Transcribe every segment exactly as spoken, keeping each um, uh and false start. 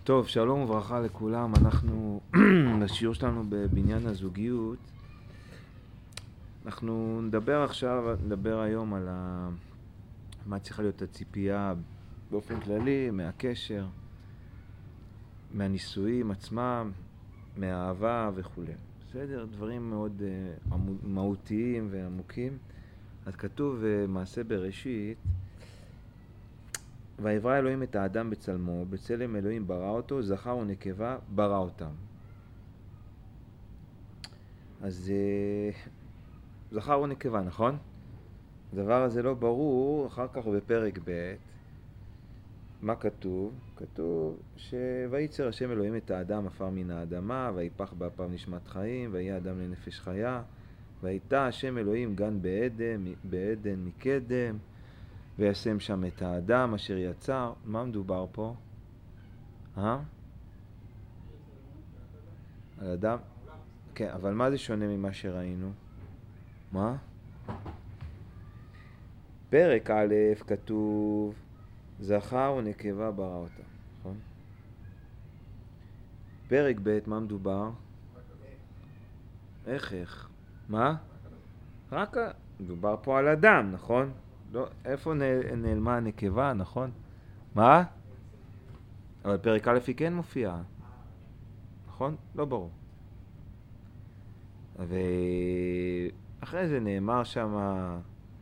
טוב, שלום וברכה לכולם. אנחנו בשיעור שלנו בבניין הזוגיות. אנחנו נדבר עכשיו, נדבר היום על ה... מה צריכה להיות הציפייה באופן כללי, מהקשר, מהנישואים עצמם, מהאהבה וכו'. בסדר? דברים מאוד uh, מהותיים ועמוקים. אז כתוב uh, מעשה בראשית, ויברא אלוהים את האדם בצלמו, בצלם אלוהים ברא אותו, זכר ונקבה ברא אותם. אז uh, זכר ונקבה, נכון? הדבר הזה לא ברור, אחר כך בפרק ב' מה כתוב? כתוב שויצר השם אלוהים את האדם עפר מן האדמה, ויפח באפיו נשמת חיים, ויהיה אדם לנפש חיה, והייתה השם אלוהים גן בעדן, בעדן מקדם, וישם שם את האדם אשר יצר. מה מדובר פה? אה? על אדם? כן, אבל מה זה שונה ממה שראינו? מה? פרק א' כתוב זכר ונקבה ברא אותה, נכון? פרק ב' מה מדובר? איך איך? מה? רק מדובר פה על אדם, נכון? לא, איפה נעל, נעלמה הנקבה, נכון? מה? אבל פרק א' היא כן מופיעה, נכון? לא ברור. ואחרי זה נאמר שמה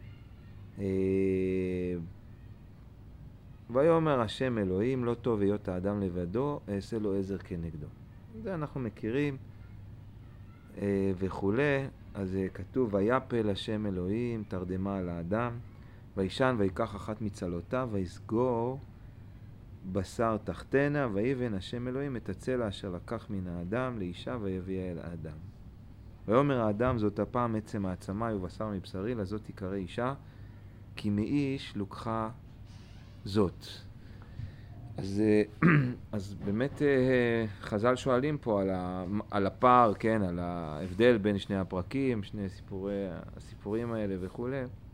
ויאמר השם אלוהים לא טוב היות האדם לבדו, אעשה לו עזר כנגדו. זה אנחנו מכירים וכו'. אז כתוב ויפל השם אלוהים תרדמה על האדם, וישן ויקח אחת מצלותיו ויסגור בשר תחתנה, ויבן השם אלוהים את הצלע אשר לקח מן האדם לאישה ויביאה אל האדם. ויאמר האדם זאת הפעם עצם העצמי ובשר מבשרי, לזאת תיקרא אישה, כי מאיש לוקחה זאת. אז, אז באמת חז"ל שואלים פה על, ה, על הפער, כן, על ההבדל בין שני הפרקים, שני סיפורי, הסיפורים האלה וכו'.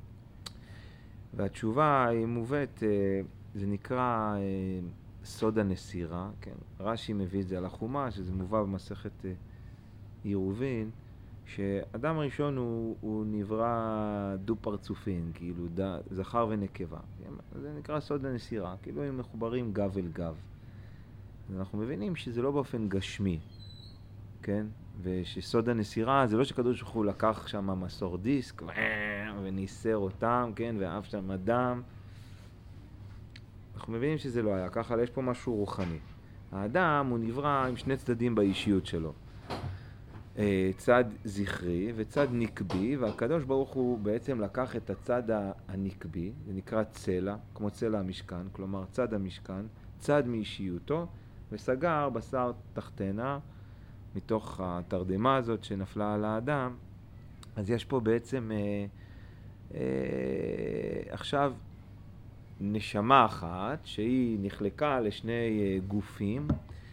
והתשובה היא מובאת, זה נקרא סוד הנסירה, כן. רש"י מביא את זה על החומש, שזה מובא במסכת עירובין, שאדם ראשון הוא, הוא נברא דו פרצופין, כאילו ד, זכר ונקבה. זה נקרא סוד הנסירה, כאילו הם מחוברים גב אל גב. אנחנו מבינים שזה לא באופן גשמי, כן? ושסוד הנסירה זה לא שקדוש ברוך הוא לקח שם מסור דיסק וניסר אותם, כן? ואהב שם אדם. אנחנו מבינים שזה לא היה ככה, יש פה משהו רוחני. האדם הוא נברא עם שני צדדים באישיות שלו. צד זכרי וצד נקבי, והקדוש ברוך הוא בעצם לקח את הצד הנקבי, זה נקרא צלע, כמו צלע המשכן, כלומר צד המשכן, צד מאישיותו, וסגר בשר תחתנה מתוך התרדמה הזאת שנפלה על האדם. אז יש פה בעצם אה, אה, עכשיו נשמה אחת שהיא נחלקה לשני אה, גופים,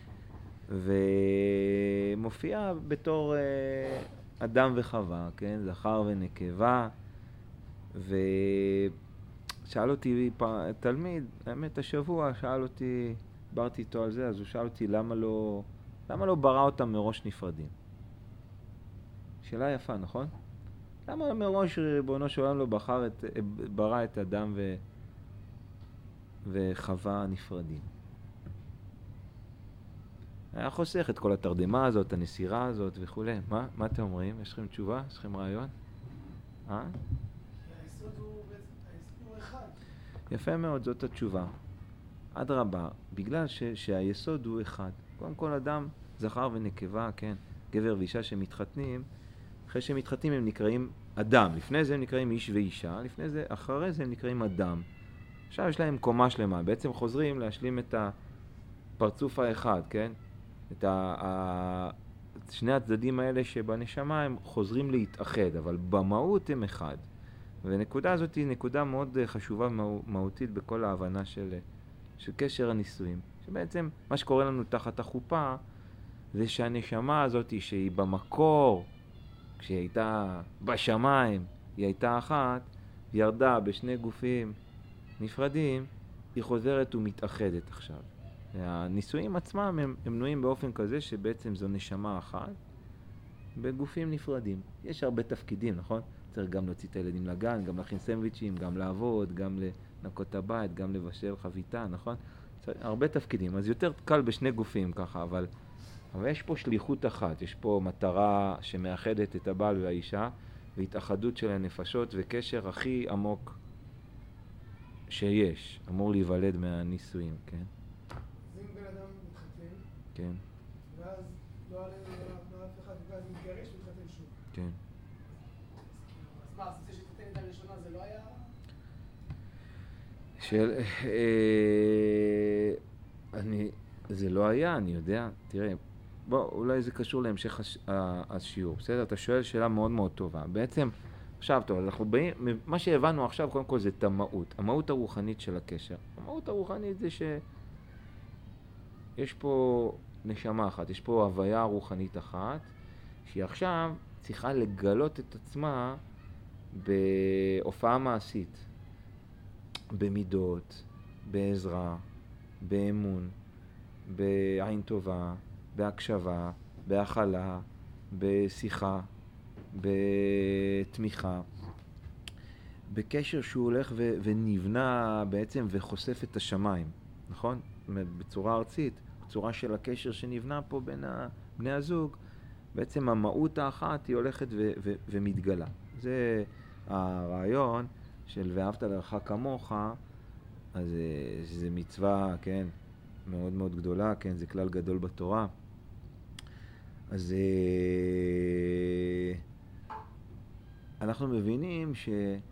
ומופיע בתור אה, אדם וחווה, כן? זכר ונקבה. ושאל אותי פ... תלמיד, האמת השבוע שאל אותי, דיברתי איתו על זה, אז הוא שאל אותי למה לא, למה לא ברא אותם מראש נפרדים? שאלה יפה, נכון? למה מראש ריבונו של עולם לא בחר את, ברא את אדם ו... וחווה נפרדים? היה חוסך את כל התרדמה הזאת, הנסירה הזאת וכו'. מה? מה אתם אומרים? יש לכם תשובה? יש לכם רעיון? אה? היסוד הוא, היסוד הוא אחד. יפה מאוד, זאת התשובה. אדרבה, בגלל ש, שהיסוד הוא אחד. קודם כל אדם, זכר ונקבה, כן, גבר ואישה שמתחתנים, אחרי שהם מתחתנים הם נקראים אדם. לפני זה הם נקראים איש ואישה, לפני זה, אחרי זה הם נקראים אדם. עכשיו יש להם קומה שלמה, בעצם חוזרים להשלים את הפרצוף האחד, כן? את ה, ה, שני הצדדים האלה שבנשמה הם חוזרים להתאחד, אבל במהות הם אחד. ונקודה הזאת היא נקודה מאוד חשובה מהותית בכל ההבנה של, של קשר הנישואים. שבעצם מה שקורה לנו תחת החופה זה שהנשמה הזאת שהיא במקור, כשהיא הייתה בשמיים, היא הייתה אחת, ירדה בשני גופים נפרדים, היא חוזרת ומתאחדת עכשיו. הנישואים עצמם הם, הם בנויים באופן כזה שבעצם זו נשמה אחת בגופים נפרדים. יש הרבה תפקידים, נכון? צריך גם להוציא את הילדים לגן, גם להכין סנדוויצ'ים, גם לעבוד, גם לנקות את הבית, גם לבשל חביתה, נכון? צריך, הרבה תפקידים. אז יותר קל בשני גופים ככה, אבל, אבל יש פה שליחות אחת, יש פה מטרה שמאחדת את הבעל והאישה, והתאחדות של הנפשות וקשר הכי עמוק שיש, אמור להיוולד מהנישואים, כן? אז אם בן אדם מתחתן, כן, ואז לא עלינו לא אף אחד, ואז מתגרש ומתחתן שוב. כן. אז מה, אז זה שתתן את הראשונה זה לא היה? של... אה, אני... זה לא היה, אני יודע. תראה, בוא, אולי זה קשור להמשך הש... השיעור. בסדר? אתה שואל שאלה מאוד מאוד טובה. בעצם, עכשיו, טוב, אנחנו באים... מה שהבנו עכשיו, קודם כל, זה את המהות. המהות הרוחנית של הקשר. המהות הרוחנית זה ש... יש פה נשמה אחת, יש פה הוויה רוחנית אחת, שהיא עכשיו צריכה לגלות את עצמה בהופעה מעשית, במידות, בעזרה, באמון, בעין טובה, בהקשבה, בהכלה, בשיחה, בתמיכה, בקשר שהוא הולך ו- ונבנה בעצם וחושף את השמיים, נכון? זאת אומרת, בצורה ארצית, בצורה של הקשר שנבנה פה בין בני הזוג, בעצם המהות האחת היא הולכת ו- ו- ומתגלה. זה הרעיון של ואהבת לרעך כמוך, אז זה מצווה, כן, מאוד מאוד גדולה, כן, זה כלל גדול בתורה. אז אנחנו מבינים שזה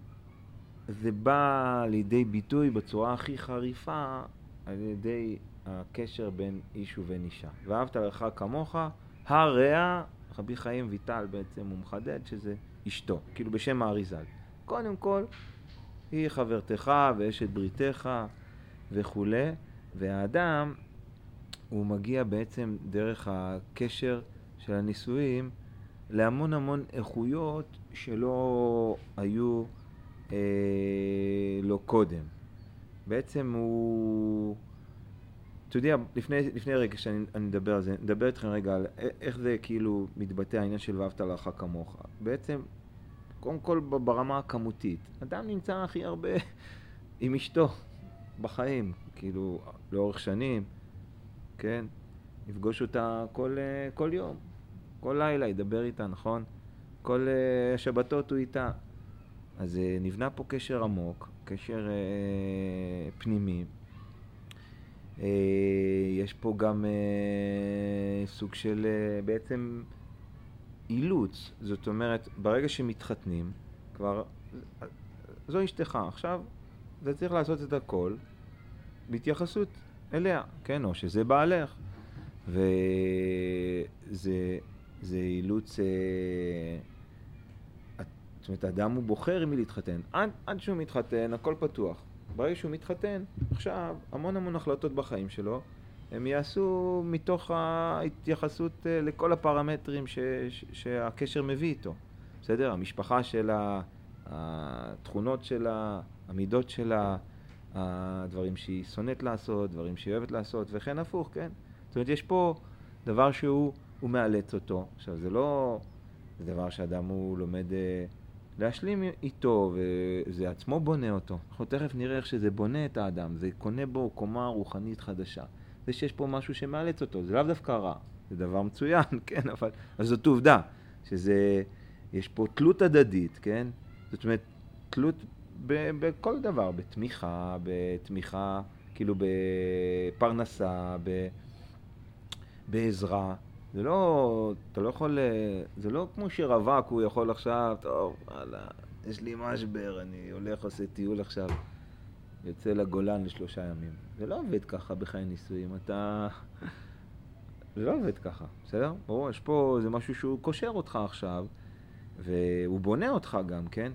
בא לידי ביטוי בצורה הכי חריפה על ידי הקשר בין איש ובין אישה. ואהבת לרעך כמוך, הרע, רבי חיים ויטל בעצם הוא מחדד שזה אשתו, כאילו בשם האריז"ל. קודם כל, היא חברתך ואשת בריתך וכו', והאדם הוא מגיע בעצם דרך הקשר של הנישואים להמון המון איכויות שלא היו אה, לא קודם. בעצם הוא... אתה יודע, לפני, לפני רגע שאני אני מדבר על זה, נדבר איתכם רגע על איך זה כאילו מתבטא העניין של ואהבת לרעך כמוך. בעצם, קודם כל ברמה הכמותית, אדם נמצא הכי הרבה עם אשתו בחיים, כאילו לאורך שנים, כן? יפגוש אותה כל, כל יום, כל לילה ידבר איתה, נכון? כל שבתות הוא איתה. אז נבנה פה קשר עמוק, קשר אה, פנימי. אה, יש פה גם אה, סוג של אה, בעצם אילוץ. זאת אומרת, ברגע שמתחתנים, כבר זו אשתך. עכשיו, זה צריך לעשות את הכל בהתייחסות אליה, כן? או שזה בעלך. וזה זה אילוץ... אה, זאת אומרת, האדם הוא בוחר עם מי להתחתן. עד, עד שהוא מתחתן, הכל פתוח. ברגע שהוא מתחתן, עכשיו, המון המון החלטות בחיים שלו, הם יעשו מתוך ההתייחסות לכל הפרמטרים ש, ש, שהקשר מביא איתו. בסדר? המשפחה שלה, התכונות שלה, המידות שלה, הדברים שהיא שונאת לעשות, דברים שהיא אוהבת לעשות, וכן הפוך, כן? זאת אומרת, יש פה דבר שהוא הוא מאלץ אותו. עכשיו, זה לא... זה דבר שאדם הוא לומד להשלים איתו, וזה עצמו בונה אותו. אנחנו תכף נראה איך שזה בונה את האדם, זה קונה בו קומה רוחנית חדשה. זה שיש פה משהו שמאלץ אותו, זה לאו דווקא רע, זה דבר מצוין, כן, אבל... אז זאת עובדה, שזה... יש פה תלות הדדית, כן? זאת אומרת, תלות ב- בכל דבר, בתמיכה, בתמיכה, כאילו בפרנסה, ב- בעזרה. זה לא, אתה לא יכול, זה לא כמו שרווק, הוא יכול עכשיו, טוב, הלאה, יש לי משבר, אני הולך, עושה טיול עכשיו, יוצא לגולן לשלושה ימים. זה לא עובד ככה בחיי נישואים, אתה... זה לא עובד ככה, בסדר? ברור, יש פה, זה משהו שהוא קושר אותך עכשיו, והוא בונה אותך גם, כן?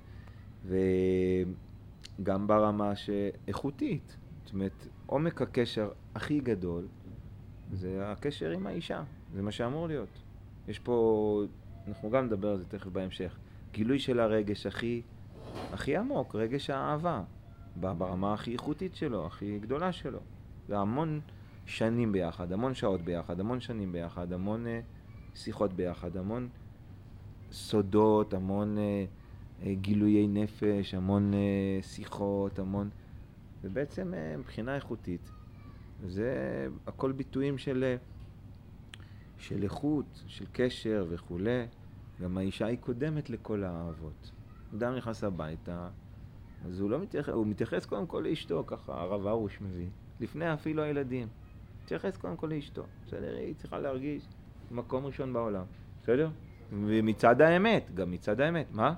וגם ברמה שאיכותית, זאת אומרת, עומק הקשר הכי גדול, זה הקשר עם האישה. זה מה שאמור להיות. יש פה, אנחנו גם נדבר על זה תכף בהמשך, גילוי של הרגש הכי, הכי עמוק, רגש האהבה, ברמה הכי איכותית שלו, הכי גדולה שלו. זה המון, שנים ביחד, המון שעות ביחד, המון שנים ביחד, המון אה, שיחות ביחד, המון סודות, המון אה, אה, גילויי נפש, המון אה, שיחות, המון... ובעצם אה, מבחינה איכותית, זה הכל ביטויים של, אה, של איכות, של קשר וכו'. גם האישה היא קודמת לכל האהבות. אדם נכנס הביתה, אז הוא לא מתייחס, הוא מתייחס קודם כל לאשתו, ככה הרב ארוש מביא, לפני אפילו הילדים. מתייחס קודם כל לאשתו. בסדר, היא צריכה להרגיש מקום ראשון בעולם. בסדר? ומצד האמת, גם מצד האמת. מה?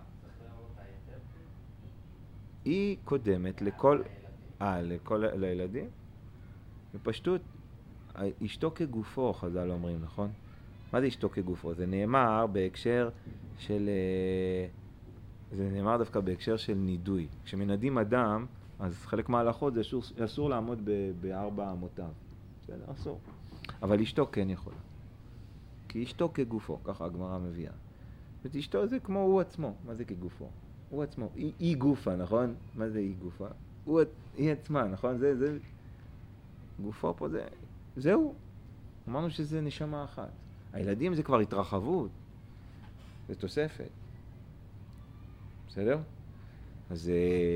היא קודמת לכל... אה, לכל... לילדים? בפשטות, אשתו כגופו, חז"ל אומרים, נכון? מה זה אשתו כגופו? זה נאמר בהקשר של... זה נאמר דווקא בהקשר של נידוי. כשמנדים אדם, אז חלק מההלכות זה אסור, אסור לעמוד ב, בארבע אמותיו. בסדר, אסור. אבל אשתו כן יכולה. כי אשתו כגופו, ככה הגמרא מביאה. ואשתו זה כמו הוא עצמו. מה זה כגופו? הוא עצמו. היא, היא גופה, נכון? מה זה היא גופה? הוא, היא עצמה, נכון? זה, זה... גופו פה זה... זהו. אמרנו שזה נשמה אחת. הילדים זה כבר התרחבות. זה תוספת. בסדר? אז,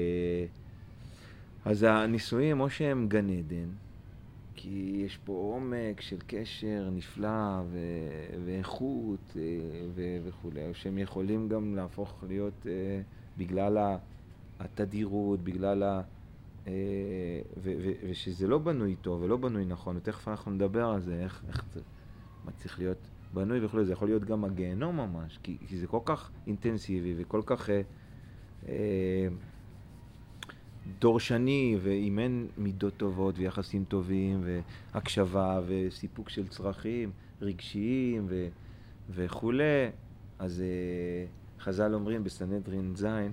אז הנישואים או שהם גן עדן, כי יש פה עומק של קשר נפלא ו, ואיכות ו, וכו', או שהם יכולים גם להפוך להיות בגלל התדירות, בגלל ה... ו, ו, ושזה לא בנוי טוב ולא בנוי נכון, ותכף אנחנו נדבר על זה, איך, איך זה, מה צריך להיות בנוי וכו', זה יכול להיות גם הגיהנום ממש, כי, כי זה כל כך אינטנסיבי וכל כך... דורשני, ואם אין מידות טובות ויחסים טובים והקשבה וסיפוק של צרכים רגשיים ו- וכו', אז חז"ל אומרים בסנהדרין זין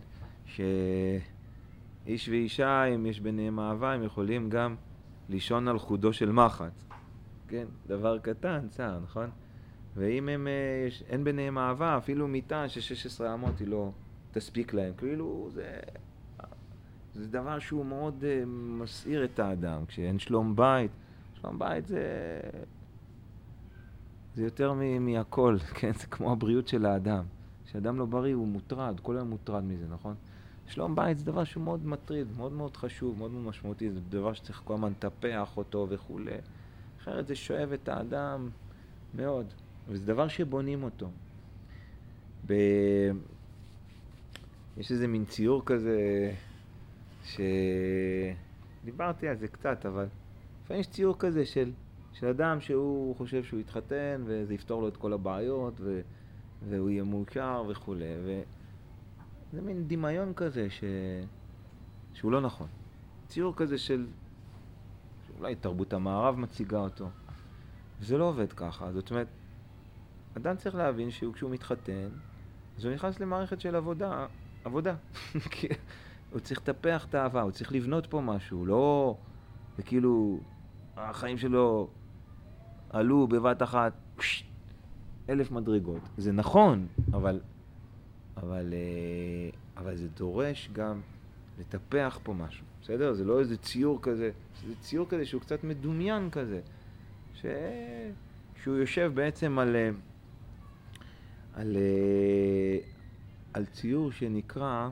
שאיש ואישה, אם יש ביניהם אהבה, הם יכולים גם לישון על חודו של מחט. כן, דבר קטן, צער, נכון? ואם הם, יש, אין ביניהם אהבה, אפילו מיטה של שש עשרה אמות היא לא תספיק להם. כאילו זה, זה דבר שהוא מאוד uh, מסעיר את האדם. כשאין שלום בית, שלום בית זה, זה יותר מ- מהכל, כן? זה כמו הבריאות של האדם. כשאדם לא בריא הוא מוטרד, כל היום מוטרד מזה, נכון? שלום בית זה דבר שהוא מאוד מטריד, מאוד מאוד חשוב, מאוד מאוד משמעותי. זה דבר שצריך כל הזמן לטפח אותו וכו'. אחרת זה שואב את האדם מאוד. וזה דבר שבונים אותו. ב... יש איזה מין ציור כזה, שדיברתי על זה קצת, אבל לפעמים יש ציור כזה של, של אדם שהוא חושב שהוא יתחתן, וזה יפתור לו את כל הבעיות, ו... והוא יהיה מאושר וכו'. וזה מין דמיון כזה ש... שהוא לא נכון. ציור כזה של... שאולי תרבות המערב מציגה אותו. וזה לא עובד ככה. זאת אומרת, אדם צריך להבין שכשהוא מתחתן, אז הוא נכנס למערכת של עבודה, עבודה. הוא צריך לטפח את האהבה, הוא צריך לבנות פה משהו, לא... וכאילו, החיים שלו עלו בבת אחת פש, אלף מדרגות. זה נכון, אבל, אבל, אבל זה דורש גם לטפח פה משהו. בסדר? זה לא איזה ציור כזה, זה ציור כזה שהוא קצת מדומיין כזה, ש... שהוא יושב בעצם על... על, על ציור שנקרא,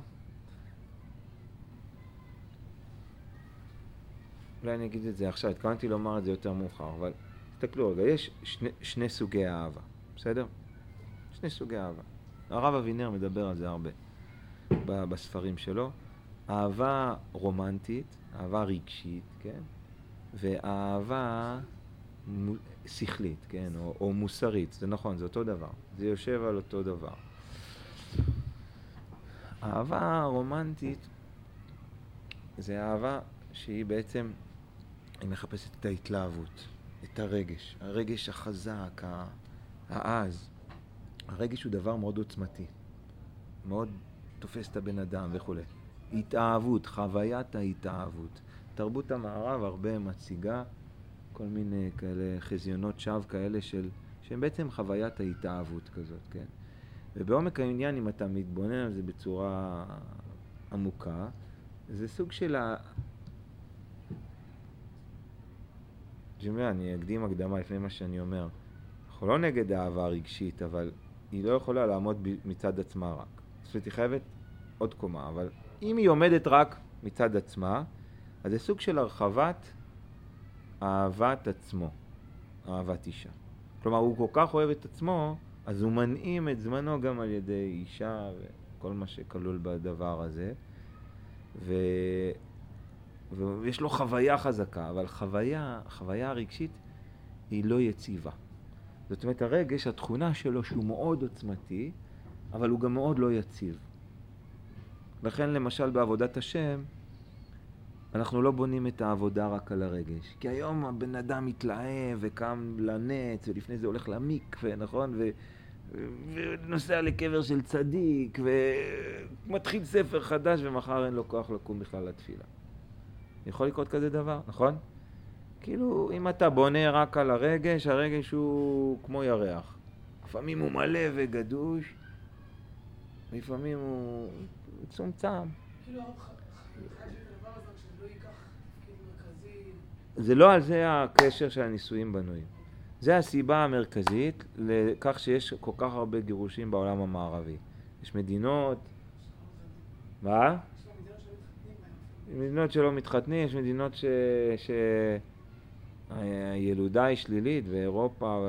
אולי אני אגיד את זה עכשיו, התכוונתי לומר את זה יותר מאוחר, אבל תסתכלו רגע, יש שני, שני סוגי אהבה, בסדר? שני סוגי אהבה. הרב אבינר מדבר על זה הרבה בספרים שלו. אהבה רומנטית, אהבה רגשית, כן? ואהבה שכלית, כן? או, או מוסרית, זה נכון, זה אותו דבר. זה יושב על אותו דבר. אהבה רומנטית זה אהבה שהיא בעצם, היא מחפשת את ההתלהבות, את הרגש, הרגש החזק, העז. הרגש הוא דבר מאוד עוצמתי, מאוד תופס את הבן אדם וכו'. התאהבות, חוויית ההתאהבות. תרבות המערב הרבה מציגה כל מיני כאלה חזיונות שווא כאלה של, שהם בעצם חוויית ההתאהבות כזאת, כן? ובעומק העניין, אם אתה מתבונן על זה בצורה עמוקה, זה סוג של ה... ג'ימי, אני אקדים הקדמה לפני מה שאני אומר. אנחנו לא נגד האהבה הרגשית, אבל היא לא יכולה לעמוד מצד עצמה רק. זאת אומרת, היא חייבת עוד קומה, אבל אם היא עומדת רק מצד עצמה, אז זה סוג של הרחבת אהבת עצמו, אהבת אישה. כלומר, הוא כל כך אוהב את עצמו, אז הוא מנעים את זמנו גם על ידי אישה וכל מה שכלול בדבר הזה. ו... ויש לו חוויה חזקה, אבל חוויה, חוויה הרגשית היא לא יציבה. זאת אומרת, הרגש, התכונה שלו שהוא מאוד עוצמתי, אבל הוא גם מאוד לא יציב. לכן למשל בעבודת השם, אנחנו לא בונים את העבודה רק על הרגש. כי היום הבן אדם מתלהב וקם לנץ, ולפני זה הולך למקווה, נכון? ו... ונוסע לקבר של צדיק, ומתחיל ספר חדש, ומחר אין לו כוח לקום בכלל לתפילה. יכול לקרות כזה דבר, נכון? כאילו, אם אתה בונה רק על הרגש, הרגש הוא כמו ירח. לפעמים הוא מלא וגדוש, לפעמים הוא צומצם. כאילו, הרב חד הדבר הזה, שלא ייקח כאילו מרכזי... זה לא על זה הקשר של הנישואים בנויים. זה הסיבה המרכזית לכך שיש כל כך הרבה גירושים בעולם המערבי. יש מדינות... מה? מדינות שלא מתחתנים, יש מדינות ש... ש... הילודה היא שלילית, ואירופה...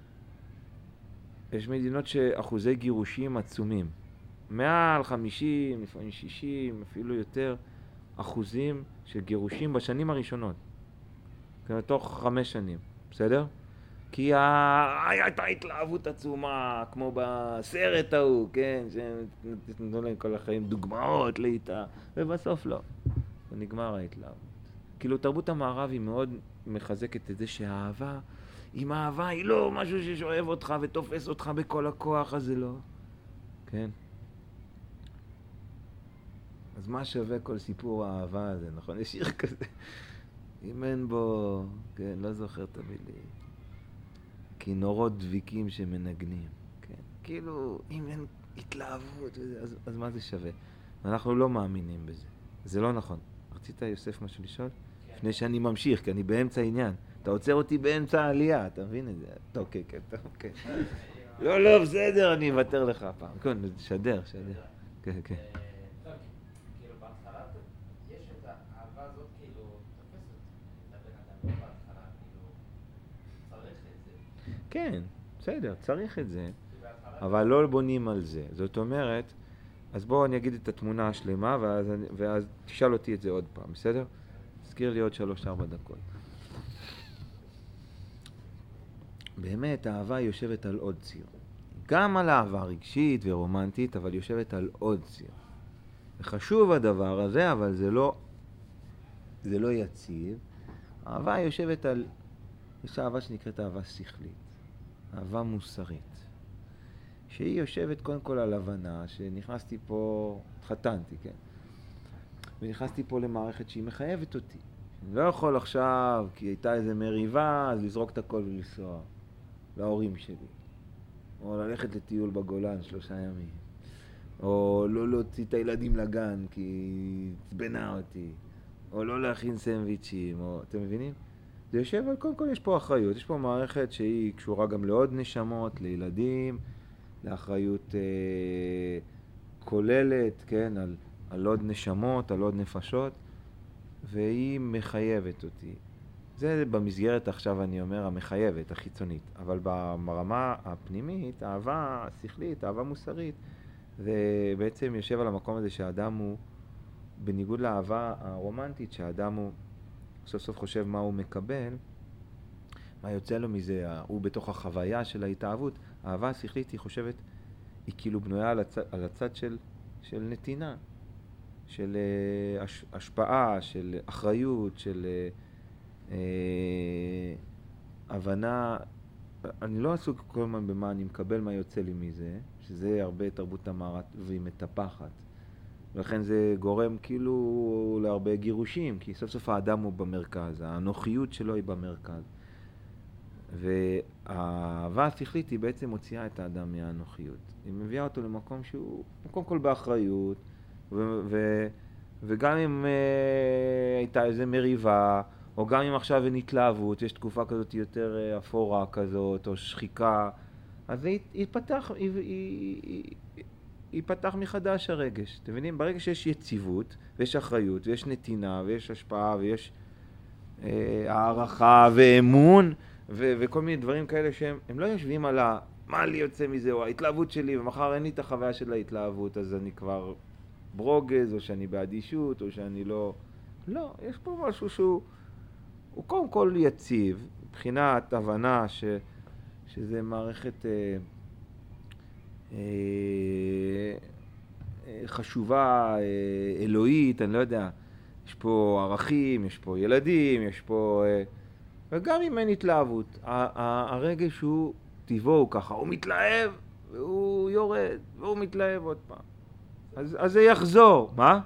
יש מדינות שאחוזי גירושים עצומים. מעל חמישים, לפעמים שישים, אפילו יותר אחוזים של גירושים בשנים הראשונות. תוך חמש שנים, בסדר? כי הייתה התלהבות עצומה, כמו בסרט ההוא, כן? שנתנו להם כל החיים דוגמאות לאיתה, ובסוף לא. ונגמר ההתלהבות. כאילו, תרבות המערב היא מאוד מחזקת את זה שהאהבה, אם האהבה היא לא משהו ששואב אותך ותופס אותך בכל הכוח, אז זה לא. כן? אז מה שווה כל סיפור האהבה הזה, נכון? יש שיר כזה. אם אין בו, כן, לא זוכר את המילים. כינורות דביקים שמנגנים, כן? כאילו, אם אין התלהבות, אז, אז מה זה שווה? אנחנו לא מאמינים בזה. זה לא נכון. רצית, יוסף, משהו לשאול? כן. לפני שאני ממשיך, כי אני באמצע העניין. אתה עוצר אותי באמצע העלייה, אתה מבין את זה? טוב, כן, כן, טוב, כן. לא, לא, בסדר, אני אוותר לך הפעם. כן, שדר, שדר. כן, כן. כן, בסדר, צריך את זה, אבל לא בונים על זה. זאת אומרת, אז בואו אני אגיד את התמונה השלמה, ואז, ואז תשאל אותי את זה עוד פעם, בסדר? תזכיר לי עוד שלוש ארבע דקות. באמת, האהבה יושבת על עוד ציר. גם על אהבה רגשית ורומנטית, אבל יושבת על עוד ציר. וחשוב הדבר הזה, אבל זה לא, זה לא יציב. האהבה יושבת על, יש אהבה שנקראת אהבה שכלית. אהבה מוסרית, שהיא יושבת קודם כל על הבנה שנכנסתי פה, התחתנתי, כן? ונכנסתי פה למערכת שהיא מחייבת אותי. אני לא יכול עכשיו, כי הייתה איזה מריבה, אז לזרוק את הכל ולנסוע להורים שלי. או ללכת לטיול בגולן שלושה ימים. או לא להוציא את הילדים לגן כי צבנה אותי. או לא להכין סנדוויצ'ים, או... אתם מבינים? זה יושב, אבל קודם כל יש פה אחריות, יש פה מערכת שהיא קשורה גם לעוד נשמות, לילדים, לאחריות אה, כוללת, כן, על, על עוד נשמות, על עוד נפשות, והיא מחייבת אותי. זה במסגרת עכשיו אני אומר המחייבת, החיצונית, אבל ברמה הפנימית, האהבה השכלית, האהבה מוסרית, זה בעצם יושב על המקום הזה שהאדם הוא, בניגוד לאהבה הרומנטית, שהאדם הוא סוף סוף חושב מה הוא מקבל, מה יוצא לו מזה, הוא בתוך החוויה של ההתאהבות. האהבה השכלית היא חושבת, היא כאילו בנויה על הצד, על הצד של, של נתינה, של uh, הש, השפעה, של אחריות, של uh, uh, הבנה. אני לא עסוק כל הזמן במה אני מקבל, מה יוצא לי מזה, שזה הרבה תרבות המערב והיא מטפחת. ולכן זה גורם כאילו להרבה גירושים, כי סוף סוף האדם הוא במרכז, הנוחיות שלו היא במרכז. והאהבה השכלית היא בעצם מוציאה את האדם מהנוחיות. היא מביאה אותו למקום שהוא, קודם כל באחריות, ו- ו- וגם אם uh, הייתה איזו מריבה, או גם אם עכשיו אין התלהבות, יש תקופה כזאת יותר אפורה כזאת, או שחיקה, אז זה ייפתח, ייפתח מחדש הרגש. אתם מבינים? ברגע שיש יציבות, ויש אחריות, ויש נתינה, ויש השפעה, ויש אה, הערכה ואמון, ו- וכל מיני דברים כאלה שהם הם לא יושבים על ה... מה לי יוצא מזה, או ההתלהבות שלי, ומחר אין לי את החוויה של ההתלהבות, אז אני כבר ברוגז, או שאני באדישות, או שאני לא... לא, יש פה משהו שהוא... הוא קודם כל יציב, מבחינת הבנה ש... שזה מערכת אה, אה, חשובה, אה, אלוהית, אני לא יודע. יש פה ערכים, יש פה ילדים, יש פה... אה, וגם אם אין התלהבות, הרגש הוא טבעו ככה, הוא מתלהב, והוא יורד, והוא מתלהב עוד פעם. אז, אז זה יחזור. מה?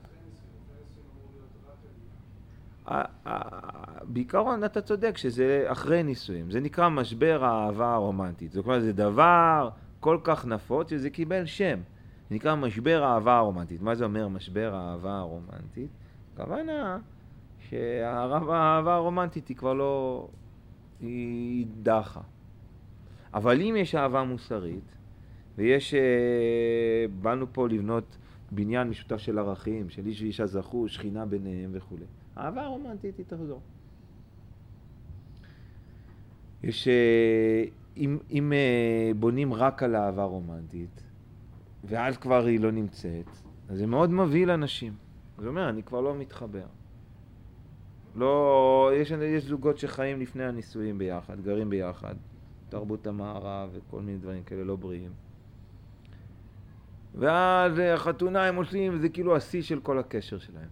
בעיקרון אתה צודק שזה אחרי נישואים, זה נקרא משבר האהבה הרומנטית. זאת אומרת, זה דבר כל כך נפוץ שזה קיבל שם. זה נקרא משבר האהבה הרומנטית. מה זה אומר משבר האהבה הרומנטית? כוונה שהאהבה הרומנטית היא כבר לא... היא דחה. אבל אם יש אהבה מוסרית, ויש... באנו פה לבנות בניין משותף של ערכים, של איש ואישה זכו, שכינה ביניהם וכו'. האהבה הרומנטית היא תחזור. יש... אם, אם בונים רק על אהבה רומנטית, ואז כבר היא לא נמצאת, אז זה מאוד מביא לאנשים. זאת אומרת, אני כבר לא מתחבר. לא... יש, יש זוגות שחיים לפני הנישואים ביחד, גרים ביחד. תרבות המערב וכל מיני דברים כאלה לא בריאים. ואז החתונה הם עושים, וזה כאילו השיא של כל הקשר שלהם.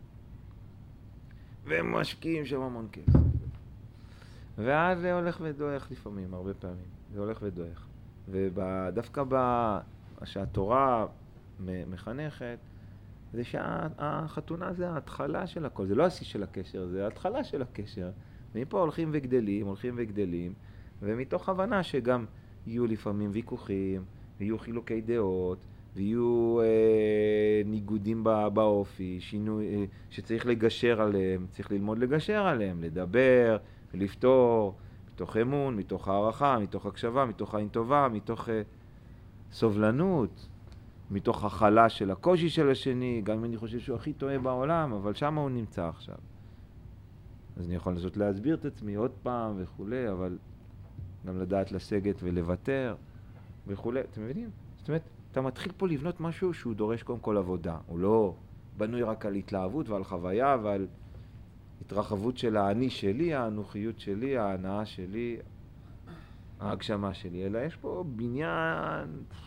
והם משקיעים שם המון כסף. ואז זה הולך ודועך לפעמים, הרבה פעמים. זה הולך ודועך. ודווקא מה שהתורה מחנכת, זה שהחתונה זה ההתחלה של הכל. זה לא השיא של הקשר, זה ההתחלה של הקשר. ומפה הולכים וגדלים, הולכים וגדלים, ומתוך הבנה שגם יהיו לפעמים ויכוחים, ויהיו חילוקי דעות, ויהיו אה, ניגודים בא, באופי, שינוי, אה, שצריך לגשר עליהם, צריך ללמוד לגשר עליהם, לדבר, לפתור, מתוך אמון, מתוך הערכה, מתוך הקשבה, מתוך עין טובה, מתוך אה, סובלנות, מתוך החלה של הקושי של השני, גם אם אני חושב שהוא הכי טועה בעולם, אבל שם הוא נמצא עכשיו. אז אני יכול לנסות להסביר את עצמי עוד פעם וכו', אבל גם לדעת לסגת ולוותר וכו'. אתם מבינים? זאת אומרת, אתה מתחיל פה לבנות משהו שהוא דורש קודם כל עבודה. הוא לא בנוי רק על התלהבות ועל חוויה ועל התרחבות של האני שלי, האנוכיות שלי, ההנאה שלי, ההגשמה שלי, אלא יש פה בניין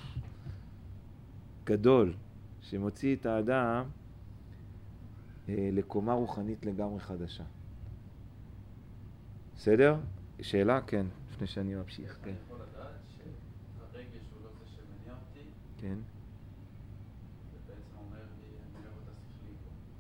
גדול שמוציא את האדם אה, לקומה רוחנית לגמרי חדשה. בסדר? שאלה? כן, לפני שאני ממשיך. אני יכול לדעת שהרגש הוא לא זה שמניע אותי? כן. זה בעצם אומר לי, אני אוהב אותה שכלית.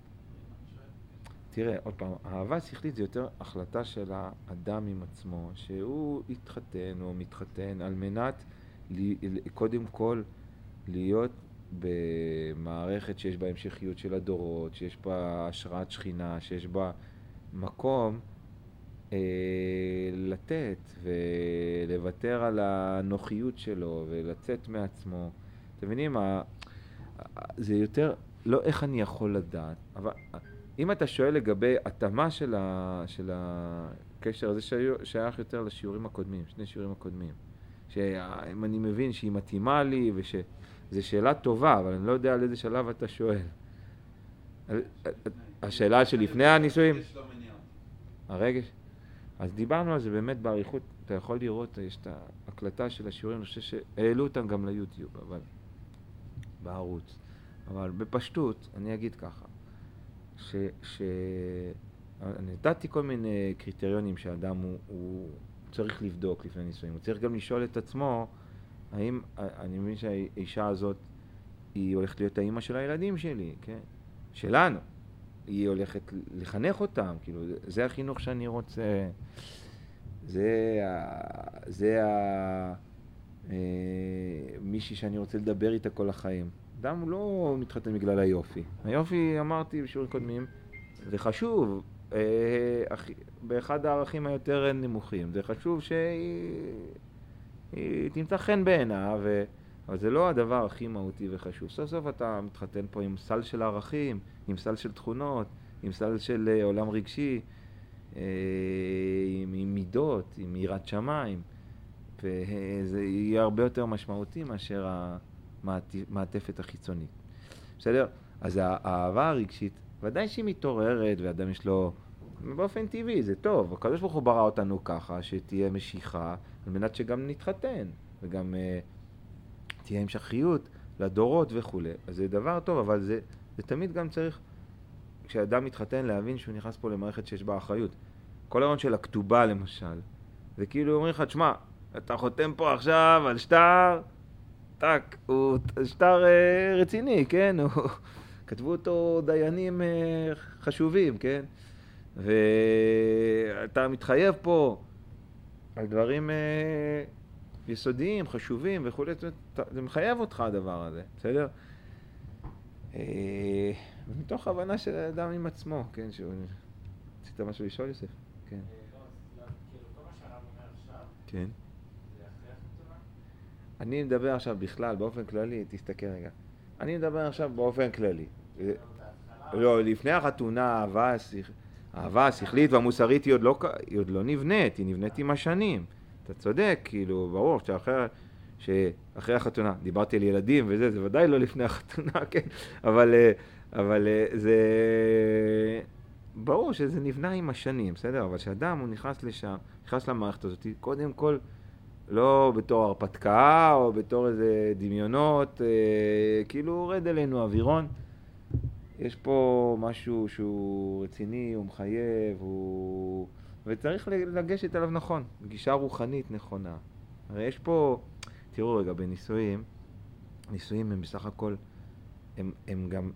תראה, עוד פעם, האהבה שכלית זה יותר החלטה של האדם עם עצמו, שהוא יתחתן או מתחתן על מנת קודם כל להיות במערכת שיש בה המשכיות של הדורות, שיש בה השראת שכינה, שיש בה מקום לתת ולוותר על הנוחיות שלו ולצאת מעצמו. אתם מבינים? זה יותר לא איך אני יכול לדעת, אבל אם אתה שואל לגבי התאמה של, ה, של הקשר הזה שייך יותר לשיעורים הקודמים, שני שיעורים הקודמים, שאם אני מבין שהיא מתאימה לי ושזו שאלה טובה, אבל אני לא יודע על איזה שלב אתה שואל. השאלה שלפני הנישואים? הרגש? אז דיברנו על זה באמת בעריכות, אתה יכול לראות, יש את ההקלטה של השיעורים, אני חושב שהעלו אותם גם ליוטיוב, אבל בערוץ. אבל בפשטות, אני אגיד ככה, ש... ש... אני נתתי כל מיני קריטריונים שהאדם הוא, הוא צריך לבדוק לפני נישואים. הוא צריך גם לשאול את עצמו, האם, אני מבין שהאישה הזאת, היא הולכת להיות האמא של הילדים שלי, כן? שלנו. היא הולכת לחנך אותם, כאילו, זה החינוך שאני רוצה, זה, זה ה... מישהי שאני רוצה לדבר איתה כל החיים. אדם לא מתחתן בגלל היופי. היופי, אמרתי בשיעורים קודמים, זה חשוב, אה, הכי- באחד הערכים היותר נמוכים. זה חשוב שהיא היא תמצא חן בעיניו, ו... אבל זה לא הדבר הכי מהותי וחשוב. סוף סוף אתה מתחתן פה עם סל של ערכים, עם סל של תכונות, עם סל של אה, עולם רגשי, אה, עם, עם מידות, עם יראת שמיים, וזה יהיה הרבה יותר משמעותי מאשר המעטפת החיצונית. בסדר? אז האהבה הרגשית, ודאי שהיא מתעוררת, ואדם יש לו, באופן טבעי, זה טוב. הקדוש ברוך הוא ברא אותנו ככה, שתהיה משיכה, על מנת שגם נתחתן, וגם אה, תהיה המשכיות לדורות וכו'. אז זה דבר טוב, אבל זה, זה תמיד גם צריך, כשאדם מתחתן, להבין שהוא נכנס פה למערכת שיש בה אחריות. כל הרעיון של הכתובה למשל, זה כאילו אומרים לך, תשמע, אתה חותם פה עכשיו על שטר, טק, הוא שטר אה, רציני, כן? הוא, כתבו אותו דיינים אה, חשובים, כן? ואתה מתחייב פה על דברים אה, יסודיים, חשובים וכו', זה מחייב אותך הדבר הזה, בסדר? אה, ומתוך הבנה של האדם עם עצמו, כן? שהוא... רצית משהו לשאול, יוסף? כן. כאילו, כל מה שהרב אומר עכשיו, כן. זה אחרי החתונה? אני מדבר עכשיו בכלל, באופן כללי, תסתכל רגע. אני מדבר עכשיו באופן כללי. לא, לפני החתונה, האהבה השכ- האהבה השכלית והמוסרית היא עוד לא, היא עוד לא נבנית, היא נבנית עם השנים. אתה צודק, כאילו, ברור, שאחרי, שאחרי החתונה, דיברתי על ילדים וזה, זה ודאי לא לפני החתונה, כן? אבל, אבל זה... ברור שזה נבנה עם השנים, בסדר? אבל כשאדם הוא נכנס לשם, נכנס למערכת הזאת, קודם כל, לא בתור הרפתקה או בתור איזה דמיונות, אה, כאילו רד אלינו אווירון. יש פה משהו שהוא רציני, הוא מחייב, הוא... וצריך לגשת אליו נכון, גישה רוחנית נכונה. הרי יש פה, תראו רגע, בנישואים, נישואים הם בסך הכל, הם, הם גם...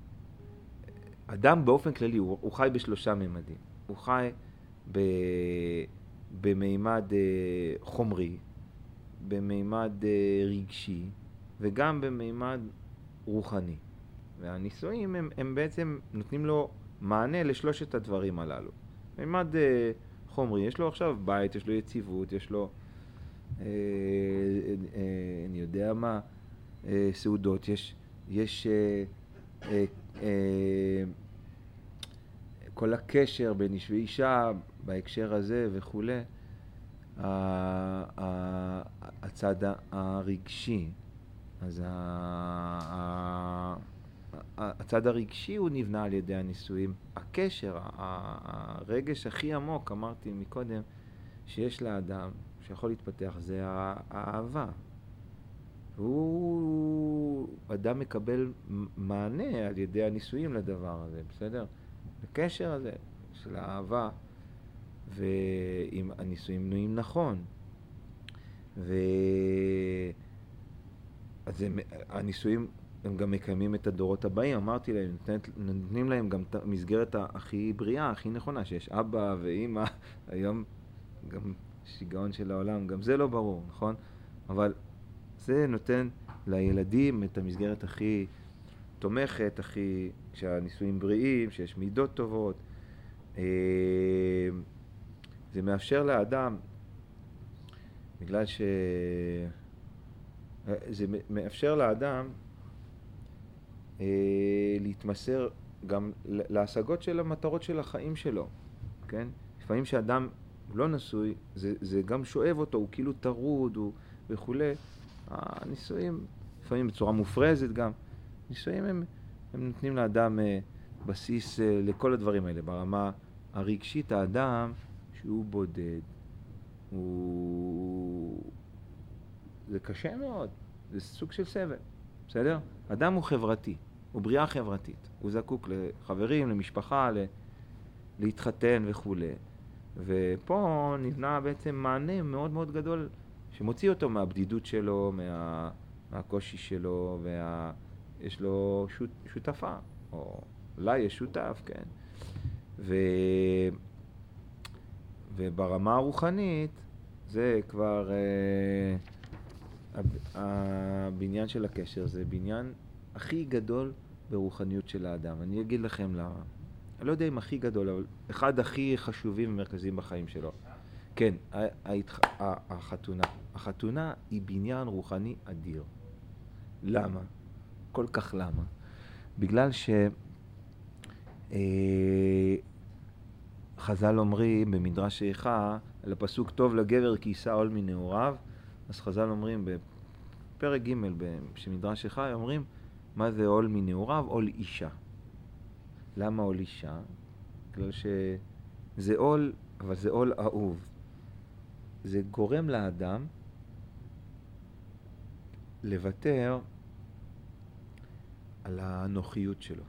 אדם באופן כללי, הוא, הוא חי בשלושה ממדים. הוא חי ב, במימד אה, חומרי, במימד אה, רגשי, וגם במימד רוחני. והנישואים הם, הם בעצם נותנים לו מענה לשלושת הדברים הללו. מימד אה, חומרי, יש לו עכשיו בית, יש לו יציבות, יש לו, אה, אה, אני יודע מה, אה, סעודות, יש, יש אה, אה, אה, כל הקשר בין איש ואישה בהקשר הזה וכו'. הצד הרגשי, אז הצד הרגשי הוא נבנה על ידי הנישואים. הקשר, הרגש הכי עמוק, אמרתי מקודם, שיש לאדם, שיכול להתפתח, זה האהבה. הוא, אדם מקבל מענה על ידי הנישואים לדבר הזה, בסדר? הקשר הזה של האהבה, ואם הנישואים בנויים נכון, ו... אז הם, הנישואים הם גם מקיימים את הדורות הבאים, אמרתי להם, נותנת, נותנים להם גם את המסגרת הכי בריאה, הכי נכונה, שיש אבא ואמא, היום גם שיגעון של העולם, גם זה לא ברור, נכון? אבל זה נותן לילדים את המסגרת הכי תומכת, הכי, כשהנישואים בריאים, שיש מידות טובות, זה מאפשר לאדם, בגלל ש... זה מאפשר לאדם אה, להתמסר גם להשגות של המטרות של החיים שלו, כן? לפעמים שאדם לא נשוי, זה, זה גם שואב אותו, הוא כאילו טרוד הוא, וכו'. הנישואים, לפעמים בצורה מופרזת גם, נישואים הם, הם נותנים לאדם אה, בסיס אה, לכל הדברים האלה, ברמה הרגשית. האדם שהוא בודד, הוא... זה קשה מאוד, זה סוג של סבל, בסדר? אדם הוא חברתי, הוא בריאה חברתית, הוא זקוק לחברים, למשפחה, ל... להתחתן וכו'. ופה נבנה בעצם מענה מאוד מאוד גדול שמוציא אותו מהבדידות שלו, מה... מהקושי שלו, ויש וה... לו שות... שותפה, או אולי יש שותף, כן? ו... וברמה הרוחנית זה כבר... אה... הבניין של הקשר זה בניין הכי גדול ברוחניות של האדם. אני אגיד לכם למה. אני לא יודע אם הכי גדול, אבל אחד הכי חשובים ומרכזיים בחיים שלו. כן, החתונה. החתונה היא בניין רוחני אדיר. למה? כל כך למה? בגלל ש... חז"ל אומרים במדרש איכה, על הפסוק טוב לגבר כי יישא עול מנעוריו, אז חז"ל אומרים בפרק ג' במדרש איכה, אומרים מה זה עול מנעוריו? עול אישה. למה עול אישה? בגלל שזה עול, אבל זה עול אהוב. זה גורם לאדם לוותר על הנוחיות שלו.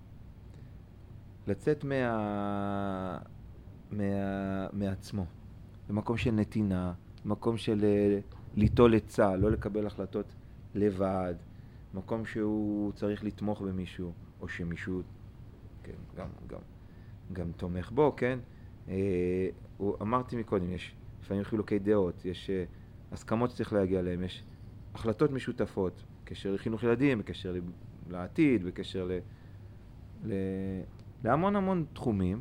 לצאת מה... מה... מעצמו. במקום של נתינה, במקום של ליטול עצה, לא לקבל החלטות לבד, מקום שהוא צריך לתמוך במישהו, או שמישהו כן, גם, גם, גם תומך בו, כן? אה, אמרתי מקודם, יש לפעמים חילוקי דעות, יש אה, הסכמות שצריך להגיע אליהם, יש החלטות משותפות, בקשר לחינוך ילדים, בקשר לעתיד, בקשר ל... ל... להמון המון תחומים,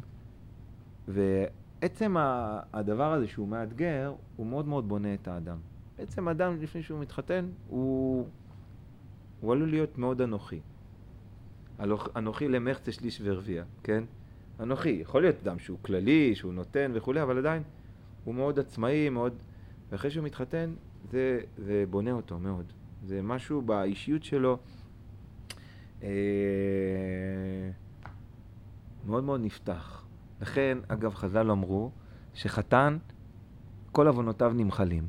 ועצם הדבר הזה שהוא מאתגר, הוא מאוד מאוד בונה את האדם. בעצם האדם לפני שהוא מתחתן, הוא, הוא עלול להיות מאוד אנוכי. אנוכי למחצה שליש ורביע, כן? אנוכי, יכול להיות אדם שהוא כללי, שהוא נותן וכו', אבל עדיין הוא מאוד עצמאי, מאוד... ואחרי שהוא מתחתן, זה, זה בונה אותו מאוד. זה משהו באישיות שלו אה, מאוד מאוד נפתח. לכן, אגב, חז"ל אמרו שחתן, כל עוונותיו נמחלים.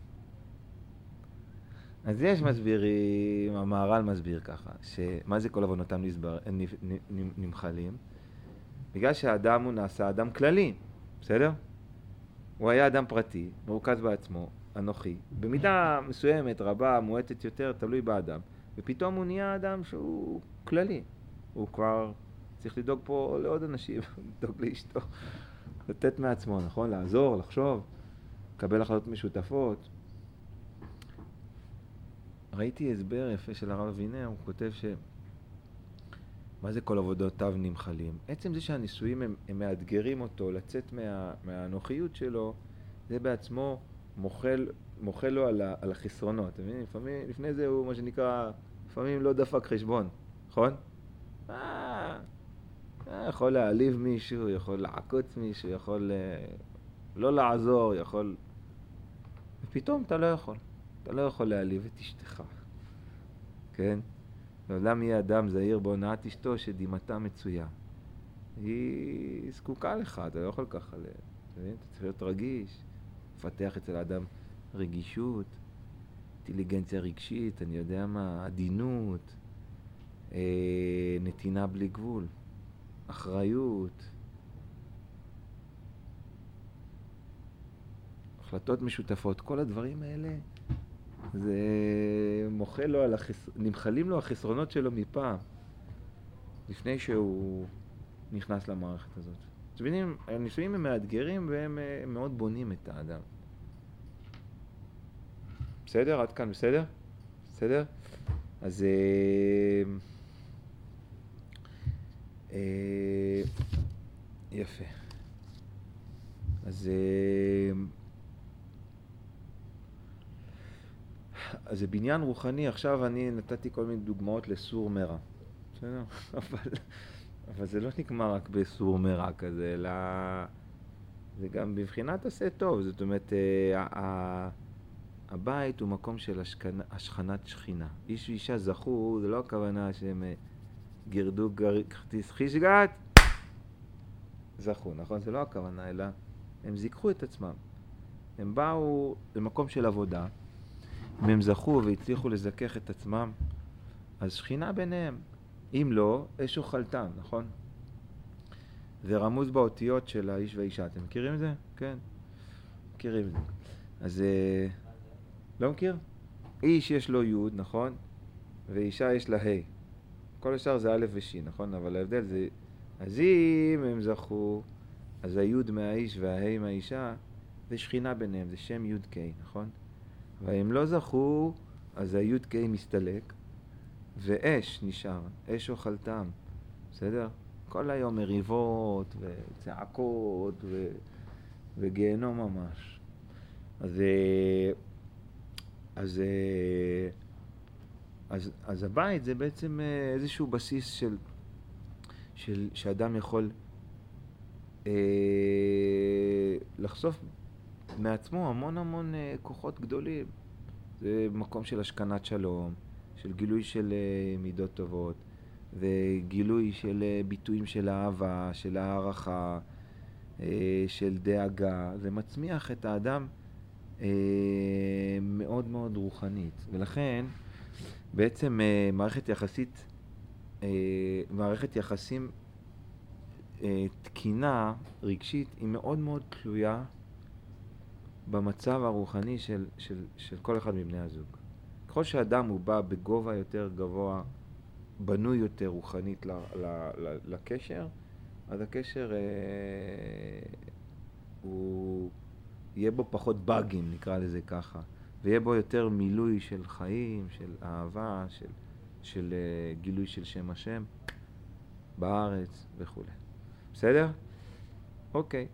אז יש מסבירים, המהר"ל מסביר ככה, שמה זה כל עוונותיו נמחלים? בגלל שהאדם הוא נעשה אדם כללי, בסדר? הוא היה אדם פרטי, מרוכז בעצמו, אנוכי, במידה מסוימת, רבה, מועטת יותר, תלוי באדם, ופתאום הוא נהיה אדם שהוא כללי. הוא כבר צריך לדאוג פה לעוד אנשים, לדאוג לאשתו, לתת מעצמו, נכון? לעזור, לחשוב, לקבל החלטות משותפות. ראיתי הסבר יפה של הרב אבינר, הוא כותב ש... מה זה כל עבודותיו נמחלים? עצם זה שהנישואים הם, הם מאתגרים אותו לצאת מה, מהנוחיות שלו, זה בעצמו מוחל, מוחל לו על, ה, על החסרונות. אתה מבין? לפעמים, לפני זה הוא מה שנקרא, לפעמים לא דפק חשבון, נכון? אה, יכול להעליב מישהו, יכול לעקוץ מישהו, יכול לא לעזור, יכול... ופתאום אתה לא יכול. אתה לא יכול להעליב את אשתך, כן? לעולם יהיה אדם זהיר בהונאת אשתו שדימתה מצויה. היא זקוקה לך, אתה לא יכול ככה, אתה מבין? אתה צריך להיות רגיש, לפתח אצל האדם רגישות, אינטליגנציה רגשית, אני יודע מה, עדינות, אה, נתינה בלי גבול, אחריות, החלטות משותפות, כל הדברים האלה זה מוחל לו על החס... נמחלים לו החסרונות שלו מפעם לפני שהוא נכנס למערכת הזאת. אתם מבינים, הנישואים הם מאתגרים והם הם מאוד בונים את האדם. בסדר? עד כאן בסדר? בסדר? אז אה, אה, יפה. אז אה, אז זה בניין רוחני. עכשיו אני נתתי כל מיני דוגמאות לסור מרע. בסדר? אבל, אבל זה לא נגמר רק בסור מרע כזה, אלא זה גם בבחינת עשה טוב. זאת אומרת, ה- הבית הוא מקום של השכנה, השכנת שכינה. איש ואישה זכו, זה לא הכוונה שהם גירדו כרטיס חישגת, זכו, נכון? זה לא הכוונה, אלא הם זיכחו את עצמם. הם באו למקום של עבודה, אם הם זכו והצליחו לזכך את עצמם, אז שכינה ביניהם. אם לא, אש אוכלתם, נכון? זה רמוז באותיות של האיש והאישה. אתם מכירים את זה? כן. מכירים את זה. אז לא מכיר? איש יש לו יוד, נכון? ואישה יש לה ה'. כל השאר זה א' וש', נכון? אבל ההבדל זה, אז אם הם זכו, אז היוד מהאיש והה' מהאישה, זה שכינה ביניהם, זה שם יוד ק', נכון? והם לא זכו, אז היוד ק' מסתלק, ואש נשאר, אש אוכלתם, בסדר? כל היום מריבות וצעקות ו... וגיהנום ממש. אז, אז, אז, אז הבית זה בעצם איזשהו בסיס של, של, שאדם יכול אה, לחשוף מעצמו המון המון אה, כוחות גדולים. זה מקום של השכנת שלום, של גילוי של אה, מידות טובות, וגילוי של אה, ביטויים של אהבה, של הערכה, אה, של דאגה. זה מצמיח את האדם אה, מאוד מאוד רוחנית. ולכן בעצם אה, מערכת יחסית, אה, מערכת יחסים אה, תקינה, רגשית, היא מאוד מאוד תלויה במצב הרוחני של, של, של כל אחד מבני הזוג. ככל שאדם הוא בא בגובה יותר גבוה, בנוי יותר רוחנית ל, ל, ל, לקשר, אז הקשר אה, הוא יהיה בו פחות באגים, נקרא לזה ככה, ויהיה בו יותר מילוי של חיים, של אהבה, של, של אה, גילוי של שם השם בארץ וכו'. בסדר? אוקיי.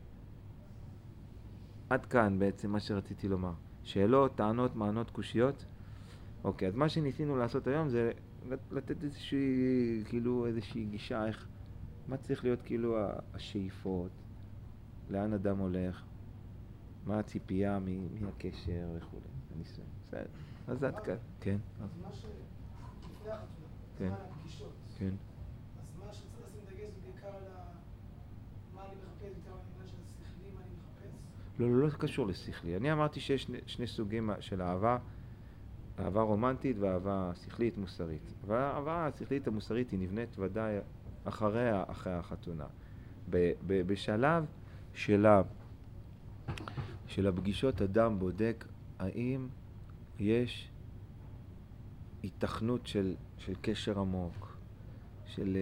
עד כאן בעצם מה שרציתי לומר. שאלות, טענות, מענות, קושיות. אוקיי, אז מה שניסינו לעשות היום זה לתת איזושהי, כאילו, איזושהי גישה, איך, מה צריך להיות כאילו השאיפות, לאן אדם הולך, מה הציפייה מהקשר וכו'. הניסוי. בסדר. אז עד כאן. כן. אז מה שלפני החתונה, כן. זמן הפגישות. כן. אז מה שצריך לשים דגש זה בעיקר על מה אני מחפש, יותר העניין של השכלי, מה אני מחפש. לא, לא, לא קשור לשכלי. אני אמרתי שיש שני, שני סוגים של אהבה, אהבה רומנטית ואהבה שכלית מוסרית. אבל האהבה השכלית המוסרית היא נבנית ודאי אחריה, אחרי החתונה. ב, ב, בשלב של, ה, של הפגישות אדם בודק האם יש התכנות של, של קשר עמוק, של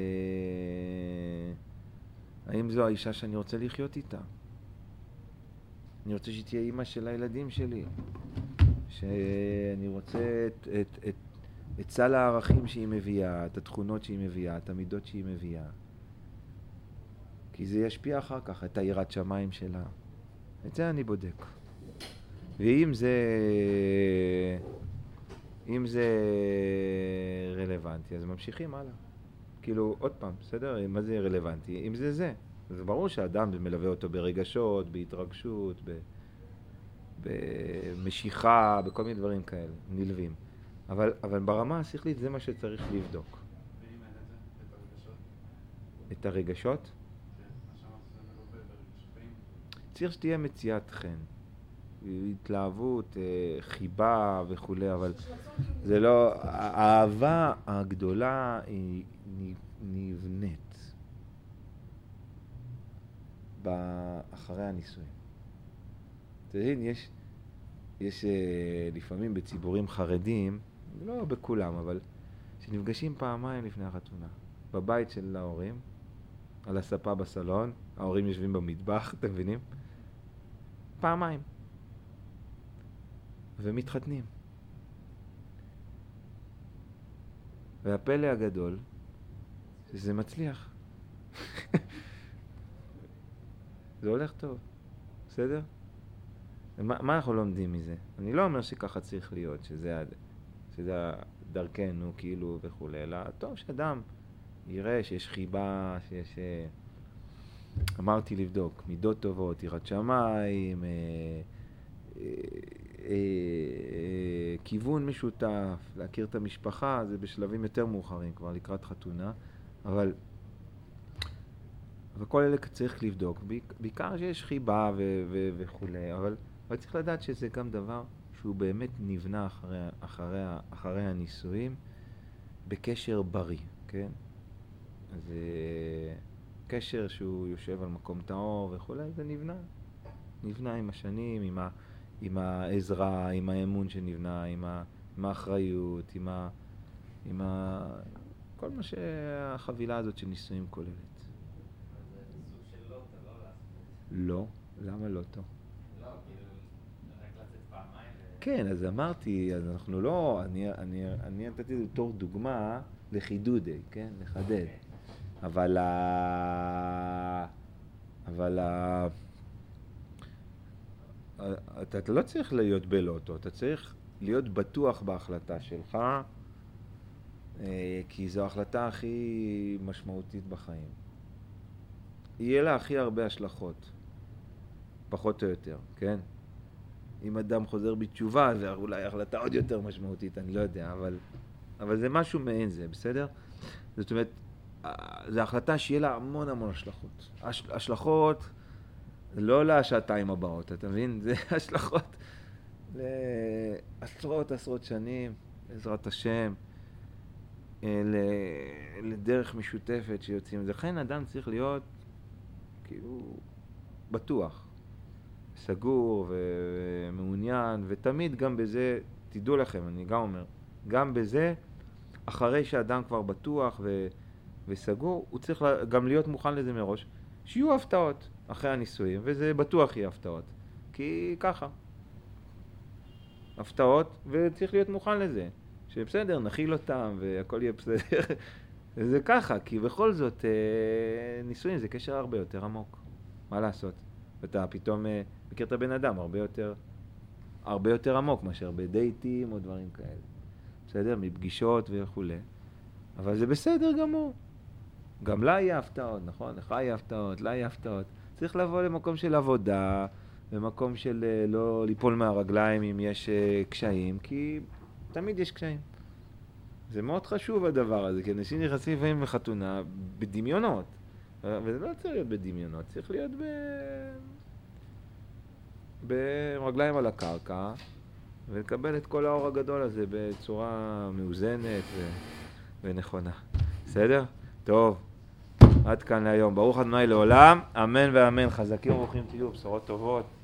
האם זו האישה שאני רוצה לחיות איתה. אני רוצה שתהיה אימא של הילדים שלי, שאני רוצה את, את, את, את סל הערכים שהיא מביאה, את התכונות שהיא מביאה, את המידות שהיא מביאה. כי זה ישפיע אחר כך, את היראת שמיים שלה. את זה אני בודק. ואם זה, אם זה רלוונטי, אז ממשיכים הלאה. כאילו, עוד פעם, בסדר? מה זה רלוונטי? אם זה זה. אז ברור שהאדם מלווה אותו ברגשות, בהתרגשות, ב... במשיכה, בכל מיני דברים כאלה, נלווים. אבל, אבל ברמה השכלית זה מה שצריך לבדוק. ואם אין את זה, את הרגשות? את הרגשות? כן, מה שאמרת זה מלווה ברגשות. צריך שתהיה מציאת חן. התלהבות, חיבה וכו', אבל זה לא... האהבה הגדולה היא נבנית אחרי הנישואים. אתה יודע, יש, יש לפעמים בציבורים חרדים, לא בכולם, אבל שנפגשים פעמיים לפני החתונה. בבית של ההורים, על הספה בסלון, ההורים יושבים במטבח, אתם מבינים? פעמיים. ומתחתנים. והפלא הגדול, שזה מצליח. זה הולך טוב. בסדר? מה, מה אנחנו לומדים מזה? אני לא אומר שככה צריך להיות, שזה, שזה דרכנו כאילו וכו', אלא טוב שאדם יראה שיש חיבה, שיש... אמרתי לבדוק, מידות טובות, יראת שמיים, אה, אה, אה, כיוון משותף, להכיר את המשפחה, זה בשלבים יותר מאוחרים, כבר לקראת חתונה, אבל... וכל אלה צריך לבדוק, בעיקר שיש חיבה ו- ו- וכו', אבל, אבל צריך לדעת שזה גם דבר שהוא באמת נבנה אחרי, אחרי, אחרי הנישואים בקשר בריא, כן? אז קשר שהוא יושב על מקום טהור וכו', זה נבנה. נבנה עם השנים, עם, ה- עם העזרה, עם האמון שנבנה, עם, ה- עם האחריות, עם, ה- עם ה- כל מה שהחבילה הזאת של נישואים כוללת. לא, למה לא טוב? לא, כאילו, רק לצאת פעמיים. כן, אז אמרתי, אז אנחנו לא, אני, אני, אני נתתי את זה בתור דוגמה לחידודי, כן? לחדד. אבל ה... אבל ה... אתה, אתה לא צריך להיות בלוטו, אתה צריך להיות בטוח בהחלטה שלך, כי זו ההחלטה הכי משמעותית בחיים. יהיה לה הכי הרבה השלכות, פחות או יותר, כן? אם אדם חוזר בתשובה, זה אולי החלטה עוד יותר משמעותית, אני לא יודע, אבל, אבל זה משהו מעין זה, בסדר? זאת אומרת, זו החלטה שיהיה לה המון המון השלכות. הש, השלכות לא לשעתיים הבאות, אתה מבין? זה השלכות לעשרות עשרות שנים, בעזרת השם, לדרך משותפת שיוצאים. לכן אדם צריך להיות כאילו בטוח, סגור ומעוניין, ותמיד גם בזה, תדעו לכם, אני גם אומר, גם בזה, אחרי שאדם כבר בטוח ו, וסגור, הוא צריך גם להיות מוכן לזה מראש, שיהיו הפתעות אחרי הניסויים, וזה בטוח יהיה הפתעות, כי ככה, הפתעות, וצריך להיות מוכן לזה, שבסדר, נכיל אותם והכל יהיה בסדר, זה ככה, כי בכל זאת ניסויים זה קשר הרבה יותר עמוק, מה לעשות? ואתה פתאום מכיר את הבן אדם הרבה יותר, הרבה יותר עמוק מאשר בדייטים או דברים כאלה. בסדר? מפגישות וכו'. אבל זה בסדר גמור. גם לה יהיה הפתעות, נכון? לך יהיה הפתעות, לה יהיה הפתעות. צריך לבוא למקום של עבודה, למקום של לא ליפול מהרגליים אם יש קשיים, כי תמיד יש קשיים. זה מאוד חשוב הדבר הזה, כי אנשים נכנסים לפעמים לחתונה בדמיונות. וזה לא צריך להיות בדמיונות, צריך להיות ב... ברגליים על הקרקע, ולקבל את כל האור הגדול הזה בצורה מאוזנת ו... ונכונה. בסדר? טוב, עד כאן להיום. ברוך ה' לעולם, אמן ואמן. חזקים וברוכים תהיו, בשורות טובות.